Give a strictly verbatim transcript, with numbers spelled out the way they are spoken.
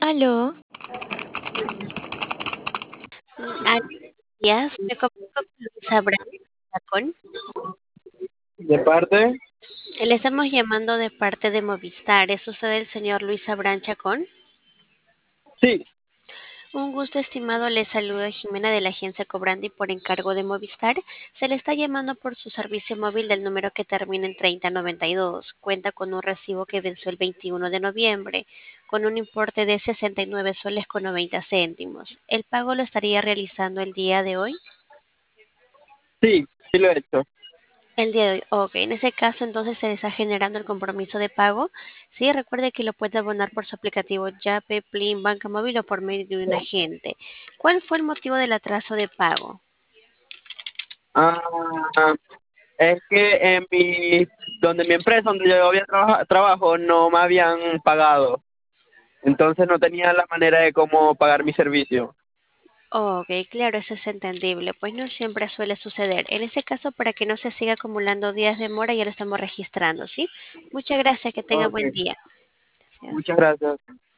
Aló, Mm, ah, días, me comunico con Luisa Brand Chacón. ¿De parte? Le estamos llamando de parte de Movistar. ¿Es usted el señor Luis Abraham Chacón? Sí. Un gusto, estimado. Le saluda Jimena de la agencia Cobrandi por encargo de Movistar. Se le está llamando por su servicio móvil del número que termina en treinta noventa y dos. Cuenta con un recibo que venció el veintiuno de noviembre, con un importe de sesenta y nueve soles con noventa céntimos. ¿El pago lo estaría realizando el día de hoy? Sí, sí lo he hecho. El día de hoy, ok. En ese caso, entonces se le está generando el compromiso de pago. Sí, recuerde que lo puede abonar por su aplicativo Yape, Plin, Banca Móvil o por medio de un agente. ¿Cuál fue el motivo del atraso de pago? Ah, es que en mi, donde mi empresa, donde yo había trabaja- trabajo, no me habían pagado. Entonces no tenía la manera de cómo pagar mi servicio. Ok, claro, eso es entendible, pues no siempre suele suceder. En ese caso, para que no se siga acumulando días de mora, ya lo estamos registrando, ¿sí? Muchas gracias, que tenga Ok, buen día. muchas Gracias. gracias.